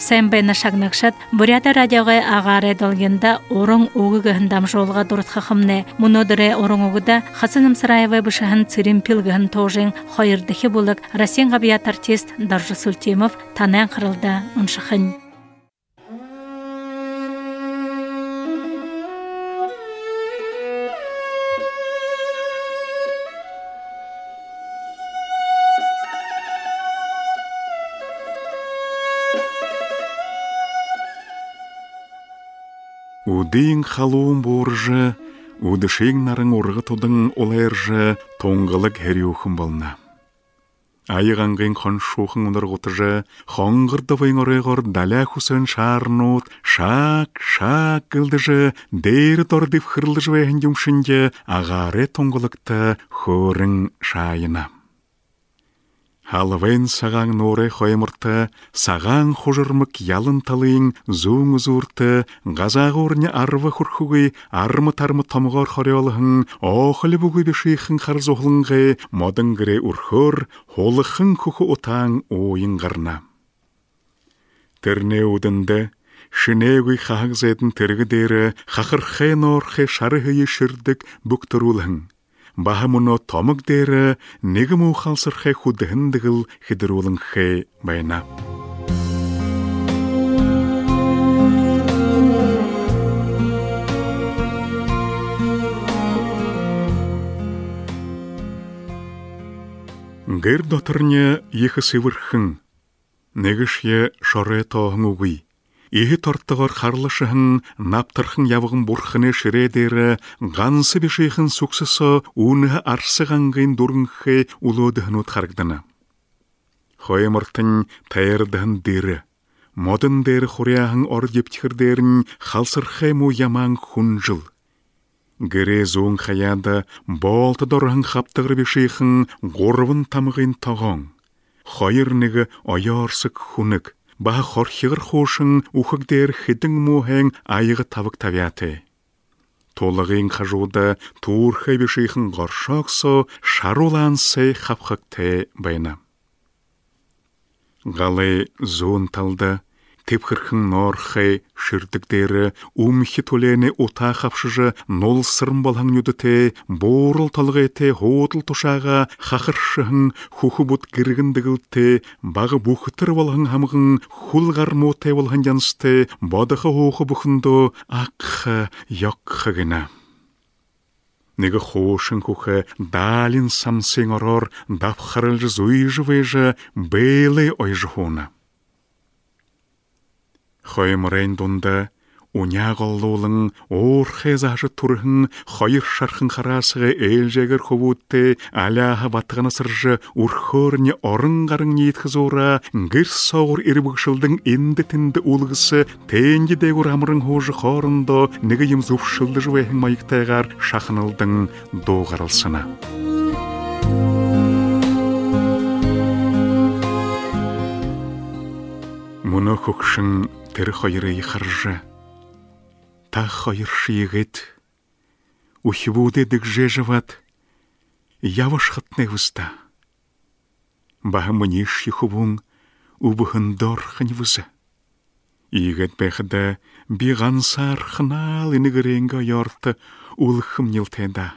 Сән бәйна шагнакшат Бурята радиоға ағары долгенда орын оғы гыхындам жолға дұрт хақымне. Мұнодыры орын оғыда Хасаным Сараевай бұшағын цирим пилгіхін тоғжын қойырдықы болық Расен ғабият артист Даржы Султимов танан қырылда ұншықын. Удың халуын боржы, удышың нарың орғы тұдың олайыржы, тоңғылық әріуқын бална. Айығанғын қоншуқын ұныр ғытыжы, қоңғырдывың орайғыр дәлі құсын шарнут, шак гылдыжы, дейрі тордып қырлыжы вәйін жүмшінде, ағары тоңғылықты хорың шайына. Халвен саған норы қоймырты, саған қожырмық ялын талың зуң ұзурты, ғазағы орны арвы құрқуғы, армы-тармы тамығар қореолығын, оқылы бүгі бешейхін қарзоғылыңғы, модың гіре ұрхыр, холықын күхі ұтаң ойын ғарна. Тірне ұдынды, шынеуі қағыз әдің тіргі дері, қақырқы норқы шарығы шырдік бүктірулығын. Баха мұны томық дәрі, негі мұқалсырқы құдығындығыл хидырулыңқы байна. Гэр дотырне ехі сывырхын, негіше шоры тоғын ұғый. Ихи тортығыр қарлышығын, наптырхын явығын бұрхыны шыредері, ғансы бешейхін сұқсысы уныға арсығанғын дұрынқы ұлудығын ұтқарғдыны. Хоймыртын тайырдығын дері, модын дері құрияғын ордептіқірдерін қалсырқы му яман құн жыл. Гіре зуын қаяды болты дұрғын қаптығыр бешейхін ғорвын тамығын тағын. Хойырнығы ойарсық құнық. Баха хорхигыр хошың ухыгдер хидың мухэн айығы тавық тавяты. Толығын қажуды турхай бешейхін ғоршақсы шарулансы қапқықты байна. Ғалы зуын талды, тепқырхын норхай шырдікдері умхи төлені ұта қапшыжы нол сырым балған нүдіте, борыл талғайты хоутыл тұшаға қақыршығын хухы бұт кіргіндігілті, бағы бұқытыр балған хамығын хулғар мотай балған янсты, бадығы хоқы бұқынды аққы яққы гіна. Неге хошын кухы далин самсың орор, дапқарылжы зуйжы вейжы бейлі ойжы хуна. Хоймырайн дунда, уняғаллуулың, орхезажы турғын, хойыр шарқын қарасығы әлжегір ховутты, аляға батығына сыржы, урхорне орын-ғарын нейтқызура, ғыр соғыр ирбұғшылдың енді-тінді улғысы, тәнді дәгір амырың хожы қорынды, неге ем зұпшылды жывайын майықтайғар шақынылдың доғарылсына. Мұны көкшің тірі қойыры иқаржы, та қойыршы егет, ухибуды дігже жыват, явыш қытны вызда. Бағы мұнеш ехубуң, убығын дорхын вызы. Егет бәқіді биған сар қынал інігіренгі ойорты улықым нелтайда.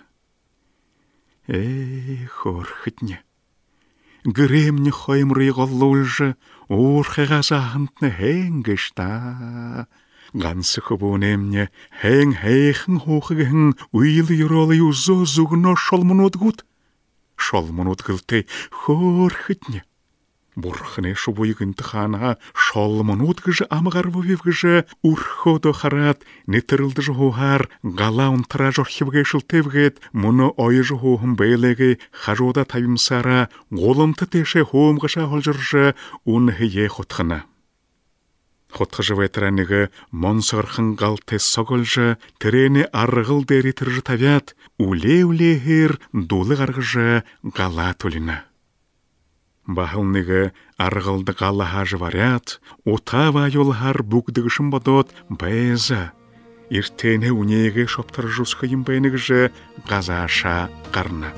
Хорхытне. Гремне хоймры голлужы, урхыға жағынтны хэнгішта. Ғансы хубунемне хэнг-хэйхын хоқығын уйлы юролы юзо зугно шолмун отгут. Шолмун отгылты хорхытне. Бурхыне шубуйгынты хана шолмун отгыжы амығар вөвевгыжы урходо харат нетірілдіжі хоғар ғала ұнтыра жорхевге шылтевгет мұны ойыжы хоғын бәйлеге хажода табимсара ғолымты теше хоғымғыша холжыржы уны хие хотқына. Хотқыжы ветераныгы монсығырхын ғалты соғылжы тірені арғыл дәрі түржі тавят уле-уле хер дулы ғарғыжы ғала төліні. Бахылныгы арғылды қалахажы варят, отава йолхар бүкдігішін бадот байызы. Иртені унеге шоптар жусқайым байнығыжы ғазаша қарна.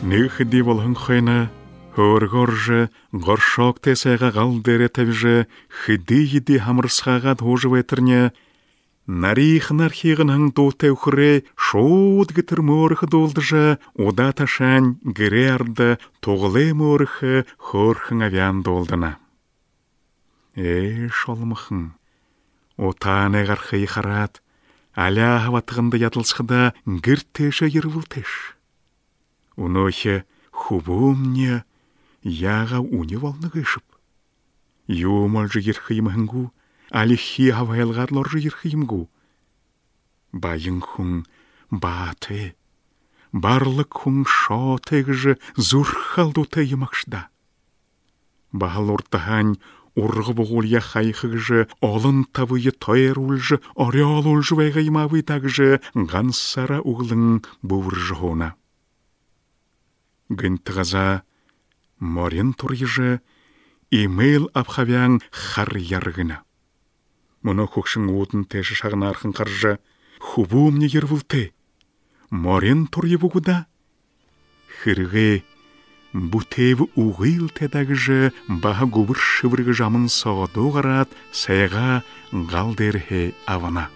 Нихди болын хойна, хөргоржы, горшок тесеға ғалдері тәвжі, хиди еди хамырсқаға тожы ветірне, нарихын архиғының доты үхірі, шоуд гітір мөріхі долдыжы, ода ташан гіре арды, тоғылы мөріхі хөрхің авян долдына. Шолмықын, отан әғархы иқарат, аля хаватығында ятылсқыда гіртеші ервілтеш. Унохе хубумне яға уне волны гышып. Юмал жы ерхыймынгу, алихи хавайлғадлар жы ерхыймгу. Байын хуң баты, барлық хуң шотыг жы зурхалду тайымақшда. Бағал ортағань урғы бұғылия хайхыг жы олын тавыйы тойыр ұлжы, орел ұлжы вайғаймавы таг жы ғансара ұғылың бұвыр жы хона. Гынтығаза морин турйыжы имейл апхавян хар яргына. Мұны көкшің отын тәші шағын арқын қаржы хубумне ервілті. Морин турйы бұғыда хіргі бұтеві уғыл тәдәгіжі баға губыр шывырғы жамын соғыду ғарат сайға ғалдерхе авана.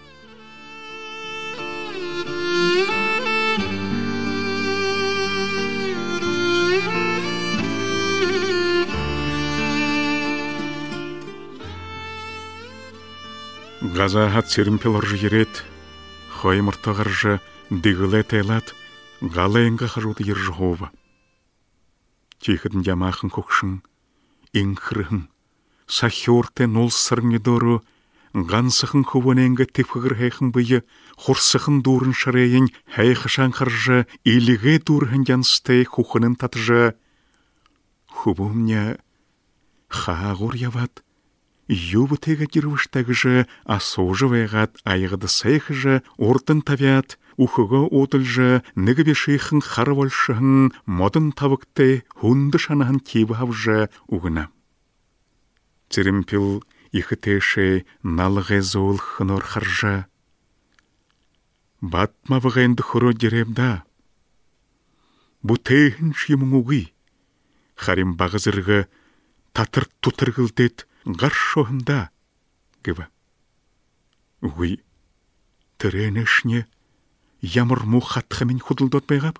Ғазахат серімпеларжы ерет, хоймыртағаржы дегілі тәйлат, ғалайынға қажуды ержі хова. Тихідін ямақын көкшін, еңкірігін, сахиорте нол сырыңы дору, ғансықын хованенгі тепігір хайқын бұйы, хорсықын дұрын шарайын, хайқышан қаржы, иліге дұрын янстай хухынын татыжы. Хубумня хағыр яват, Юбы тега дирвыштагыжы, асожы вайгат айғыды сайхыжы, ортын тавят, ухыға отылжы, нігібе шейхын харвалшығын, модын тавыкты, хунды шанағын кебавжы уғына. Церемпіл ихы теші налығы зол хынор харжы. Батма вағайынды хұро деребда. Бұ тейхін шемің уғы. Харим бағызырғы татыр тұтырғылдет, Гаршоғында, гіба. Уй, тіренешне ямырму қатқымен құдылдот байғап?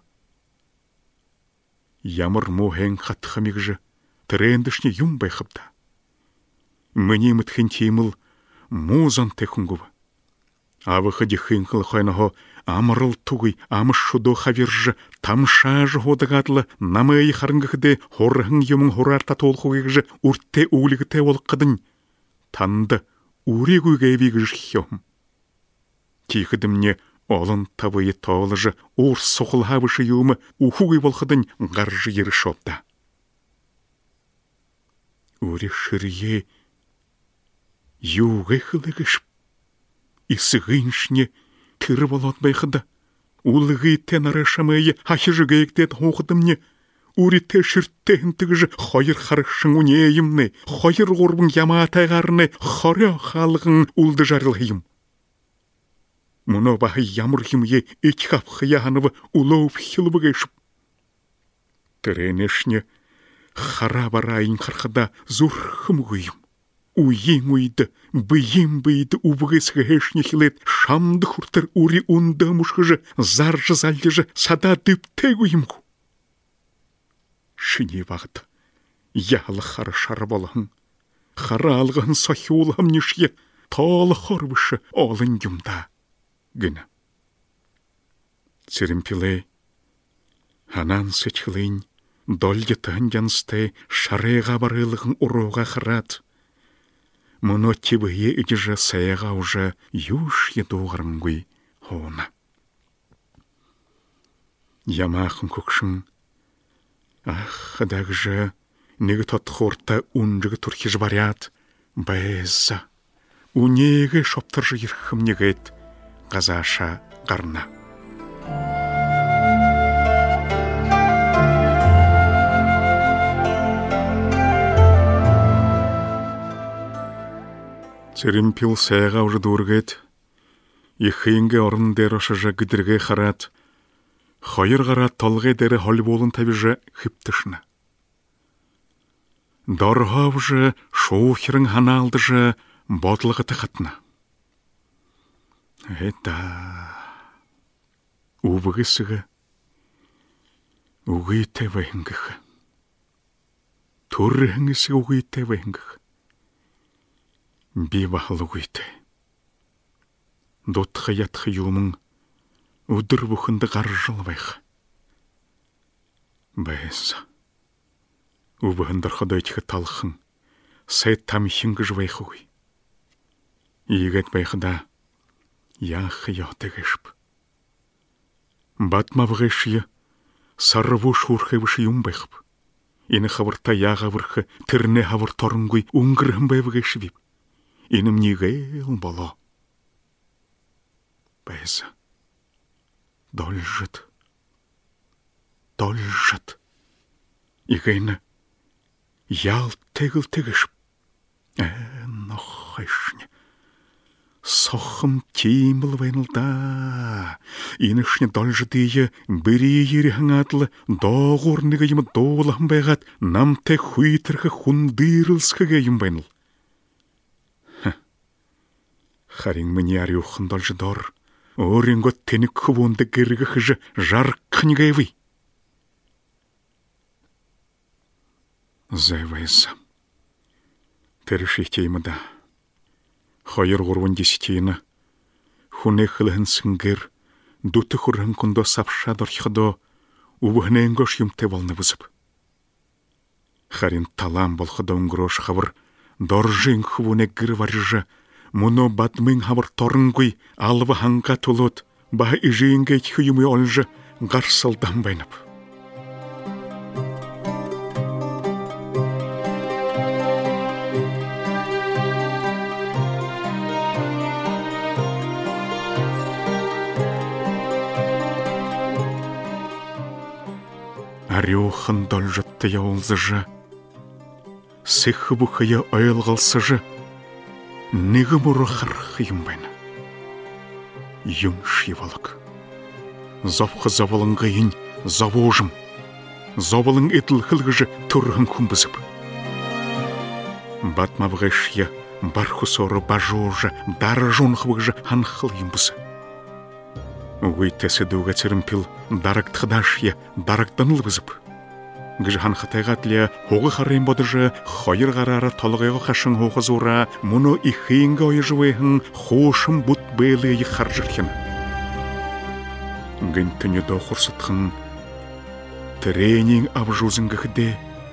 Ямырму әң қатқамек жы тірендішне юм байқапта. Мені мүткен тейміл музан текін губа. Авықы дехін қыл қойнағы амырыл туғый амыш шудо хавержі тамша жы hodagatlы намайы харыңғыды хорғың юмың хорарта толқуғыг жы үртте ұлығыте олыққыдың. Танды үрек үйгейбегі жы хиом. Тейхідімне олын тавайы тоғылы жы ұр соқыл хавышы юмы ұхуғый болқыдың ғаржы ері шопта. Үрек шырие юғай қылығышып. Исығыншне тірі болот байқыды. Улығы тенары шамайы хахижы гейктет хоқыдымне. Үрітте шүрттен жы қойыр қарықшың үнейімне, қойыр ғорбың яматайғарыны, қоря қалығың улды жарылғайым. Мұны бағы ямырғымye екқап қияғанывы улауып хилбы гейшіп. Тіренешне қара барайын қарқыда зұрхым ғойым. Уйын уйды, быйым быйды убығысығы хешне хилет, шамды хұртыр ури унды мұшқыжы, заржы залдыжы, сада дыпте ұйымғу. Шыне бағыды, ялы қары шары болығын, қары алғын сахи олығым неше, талы хорбышы олын юмда гіні. Церемпілей, ханан сетхілейн, долгетін янстай шарыға барылығын ұруға қырат. Мұны тебіе үдіжі саяға ұжы юш едуғырыңгүй хоуна. Ямақын көкшін, қыдағы жы, негі тотқорта ұнжығы түрхиж барят, байыза, унегі шоптыржы ерхім негет, ғазаша қарна. Церемпил сайға ұжы дұргет, ехейінге орын дер ошыжа гідірге қарат, Хайырғара толғай дәрі хол болын табыжы хіптішіні. Дорғавжы шоухерің ханалдыжы ботлығы тіқатына. Это убығысығы уғый тәвайыңгіғы. Туррыңысы уғый тәвайыңгіғы. Бивахыл уғыйты. Дотқы ятқы юмың удыр бұхынды қаржыл байқы. Байызы. Убығындар қыдайтығы талқың сайт тамихыңғы жывайқы ғой. Егет байқыда яқы яқтығышып. Батма бұғайшыйы сарыву шурхайвышы юм байқып. Ені қавырта яға вырқы түріне хавыр торыңгой ұңғырым бай бұғайшы бейб. Енім негейл бала. Байызы. Дольжыт. Игайны ял тегіл тегішіп. Нохайшыны. Сохым тейміл вайнылда. Инышны дольжытыйы бірі еріхің атлы доғырныға емі доғылағын байғат намты хуйтырғы хундырылсқыға ем байныл. Харин мне арюхан дольжыдор. Оринго тенік құбуынды кіргі хыжы жарқын гайвы. Зайвайза. Терішектеймі да. Хайыр ғұрвын десетейіні. Хуне қылығын сіңгір. Дуты құрығын күндо сапша дорхыдо. Убығынайын гош юмте волны вызып. Харин талам болхыда ұңғырош қавыр. Доржың құбуне гір варжы. Мұны батмың хавыр торыңгой алывы ханға тұлыт, баға ижейінге түйімі олжы ғарсылдан байнып. Арюхан должытты яулзыжы, сықы бұқыя ойылғылсыжы, Неге мұры қарқыйым байна. Юм шивалық. Завқы завалыңға ен завожым. Завалың етіл қылғыжы тұрғын күмбізіп. Батма бұғайшия барху соры бажожы, дары жонқыбығыжы ханқыл ембізі. Уғай тәсі дұға церімпіл дарықтықдашия дарықтаныл бізіп. Гыжхан хатайгатлия хоғы харайын бодыжы, хайыр қарары толығайғы қашын хоғы зура, мұны ихейінгі ойыжывайын хошым бұт бәйлігі қаржыркен. Гын түні доқырсытқын, тренинг абжузыңғы хіде.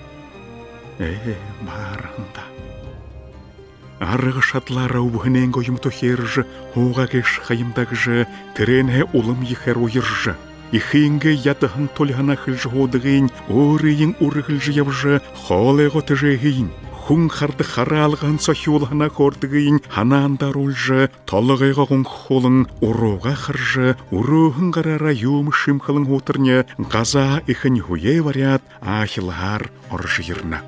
Барында. Арығы шатлары ұбығынен көйім тұхержы, хоға кеш қайымдағыжы, тренге ұлым ехер ойыржы. Ихинге ятыхын толғана қылжы одығын, орыйын ұрығылжы явжы, қолайғы түжегейін. Хүн қарды қара алған сохи олғана көрдігін, ханандар олжы, толығайға ғын қолың, ұруға қыржы, ұруғын қарара юм шымқылың отырны, ғаза ихын хуе варят, ахилғар оржырна.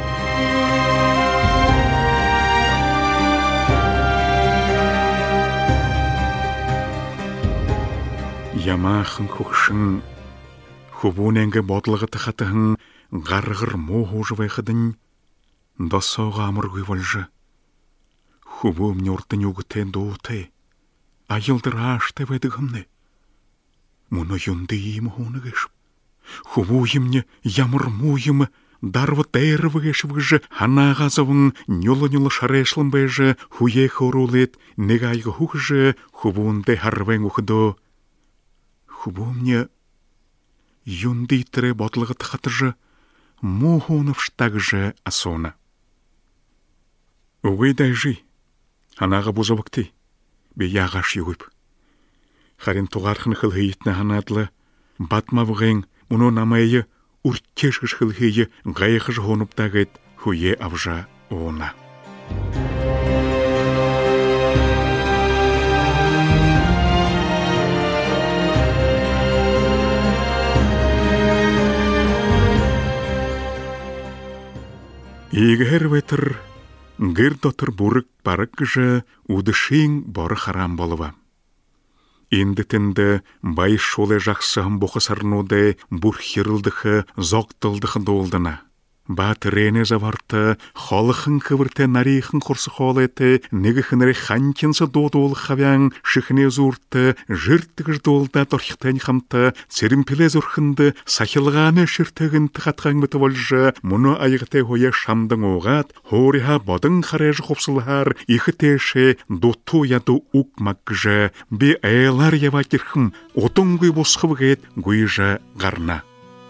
Ямахын көкшін, хубуненге ботлығы тұқатығын, ғарғыр моху жывайқыдың, досоға амырғый валжы. Хубу мне ұртын үгітен доуты, айылдыр ашты вайдығымны. Мұны юнды емі хоны кешіп. Хубу емне ямыр мойымы, дарвы дайрывы кешівгіжі, ханағазывың, нюлы-нюлы шарешлым бәжі, хуе хорулет, негайғы хуғжы, хубуынды харвен ұқыды. Хубу мне юнды тірі ботлығы тұқатыжы, мухонов штагжы асона. Уғай дайжы, ханаға бұзавықты, бе яғаш юғып. Харин туғарқын қылғыйтіні ханадлы, батма бұғайын, мұны намайы үртешкіш қылғыйы ғайықыш ғоныптағыд хуе авжа оғына. Егер ветер гыр дотыр бурык барык жы удышың бары харам болыва. индетінді бай шолы жақсығын бұқысарнуды бұр хирылдықы, зоқтылдықы долдына. Батырене заварты, халықын кывырты нарихын құрсы холеті, негіхінері хантинсы додуыл хавян, шихіне зурты, жырттығыр долда торхтен хамты, церімпіле зұрхынды, сахилғаны шыртығын тұқатқан бұты болжы, мұны айғыты хойы шамдың оғат, хориха бодың қарайжы қопсылғар, иқы теші, доту яду ұқмақжы, бе айлар явакерхым, отың гүй босқывығет гүйжі ғарна.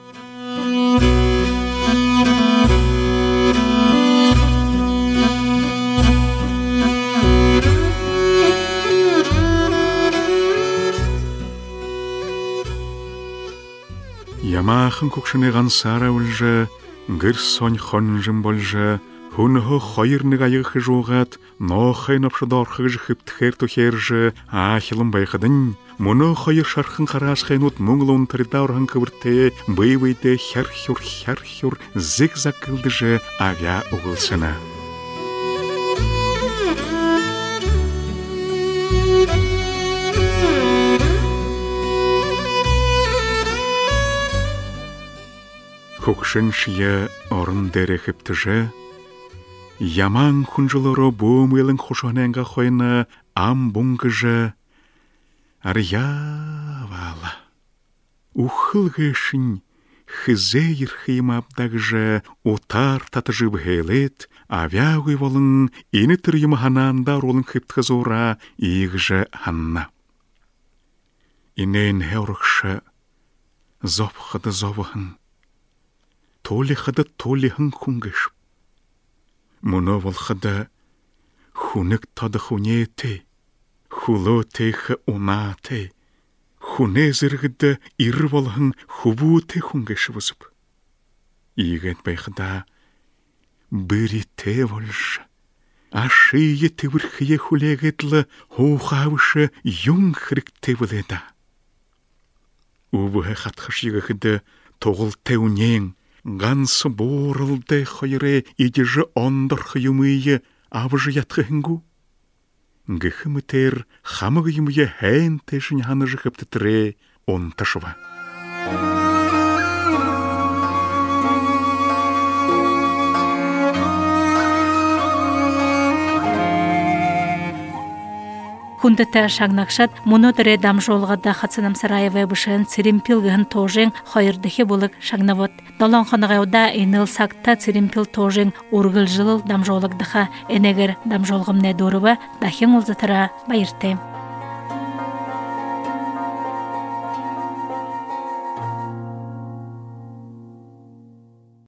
Ямахын көкшіне ғансара үлжі, гір сон хонжым болжы, хүнгі қойырныг айығы жоғат, ноқайын апшыдорқығы жықыптықер тұхержі, ахилым байқыдың, мұны қойыр шарқын қарасқайын ұт мұңылуын тұрдауырған көвірте, бейбейді хәр-хюр зиг-заг кілді жы авя ұғылсына. Көкшін шия орын дәрекіпті жы, яман күнжылыры бұм елін қошуананға қойны ам бұңғы жы, ария вала. Ухылғы шын хызейір хыймабдағы жы, отар таты жыбы хейлет, авяғы волын ені түрімі хананда ролын қыптығы зора иғы жы ханна. Инен хеурықшы, зопқыды зовығын, толихады толихын күнгіш. Мұны волхады хүнік тады хүнеті, хүлі тейхі ұнаты, хүне зіргіді ир волхын хүбуті күнгіш візіп. Игет байқыда бірі те волшы, ашые тевірхие хүлегетлі хоуғавышы юң хірік тевіледі. Убығы қатқышығы қыды тоғыл теунең, Гансы борылды қойыры едежі ондыр қиымыйы абыжы ятқығынгу. Гіхі мүтер қамығы емүйі әйін тәшін ханы жықыпты тірі он ташыва. Хүндіті шағнақшат, мұнодыры дамжолғада Хацанам Сараевай бұшын цирімпілгіхін тожың қойырдығы болық шағнавыд. Далан қанығауда еніл сақта цирімпіл тожың ұрғыл жылыл дамжолығдыға әнегір дамжолғым нәдорыва дахен олзатыра байырты.